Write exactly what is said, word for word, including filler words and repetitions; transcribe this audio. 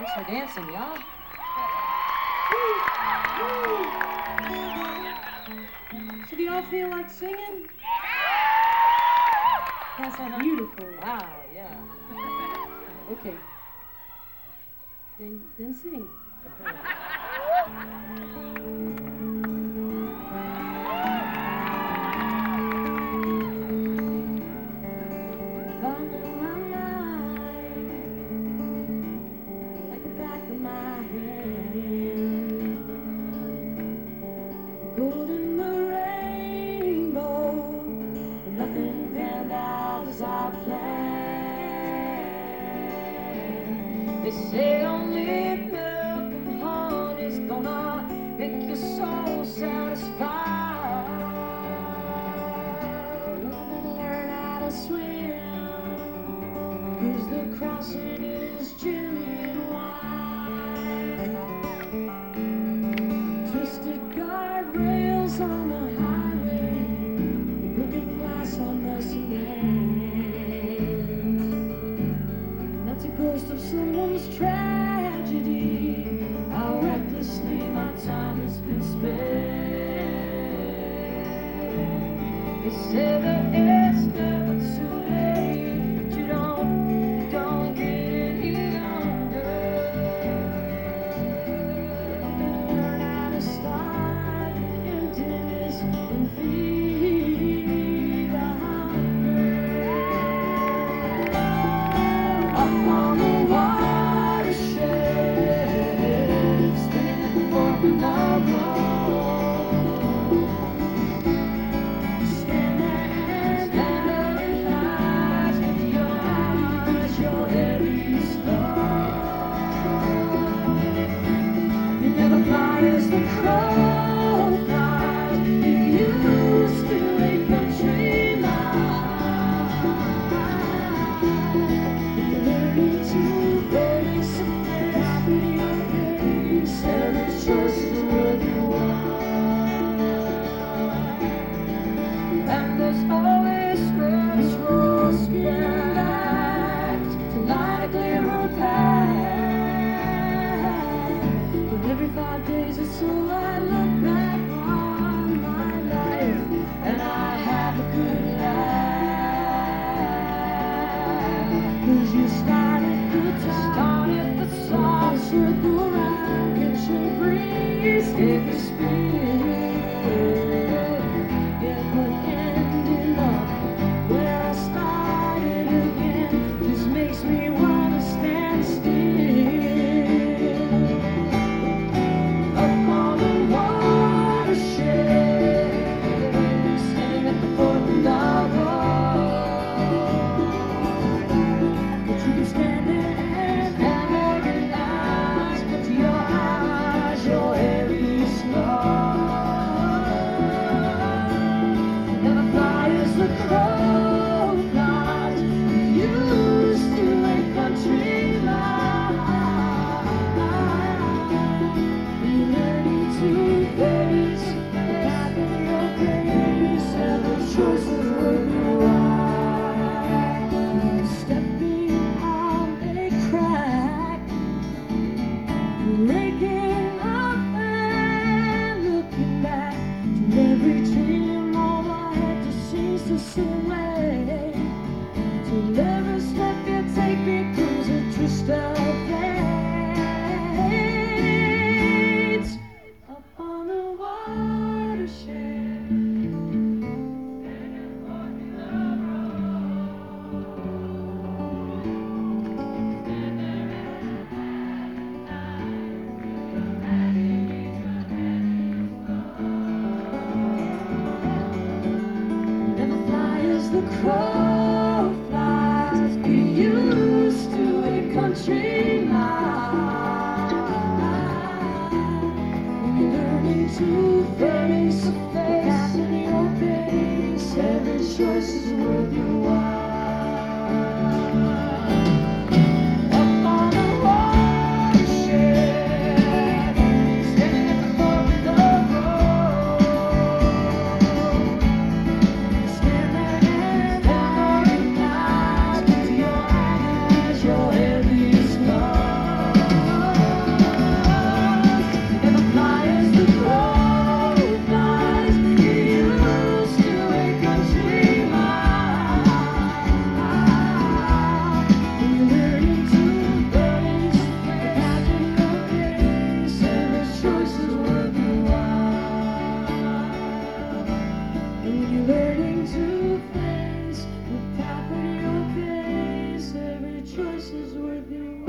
Thanks for dancing, y'all. So do y'all feel like singing? That's beautiful. Wow, yeah. Okay. Then, then sing. They say only milk and honey's gonna make your soul satisfied. Learn how to swim, 'cause the crossing is chilly and wide. Twisted guardrails on the highway, broken glass on the cement. That's a ghost of someone's tragedy, how recklessly my time has been spent. They say that it's never too late, but you don't, you don't get any younger. Learn how to start the emptiness and feed the hunger. Up on the watershed, spinning at the fork of the road. Stand there and analyze with your eyes, your heavy slow. You never fly as the crow flies. You used to a country life. You're learning to face the happy face. Every choice is worth your while. And there's always this rose spread out to light a clearer path. But every five days or so I look back on my life, and I have a good life. 'Cause you started the top, started the top, circle around, catch a breeze, take a spin. Yeah, but ending up where I started again just makes me wanna stand still. Up on the watershed, standing at the fork of the road. But you can stand there and analyze with your eyes, your heavy snow. Never fly as the crow flies. You used to a country life. You're learning to face the path in your face. Every choice is worth your while. Stepping on a crack, breaking up and looking back to every dream. All I had to seems to slip away. Till every step you take becomes a twist of fate. Up on the watershed, never fly as the crow flies. Get used to a country life. You're learning to face the face in your face. Every choice is worth your while. Up on the watershed, standing at the fork of the road. Stand there and analyze with your eyes, your heavy snow. voices with you.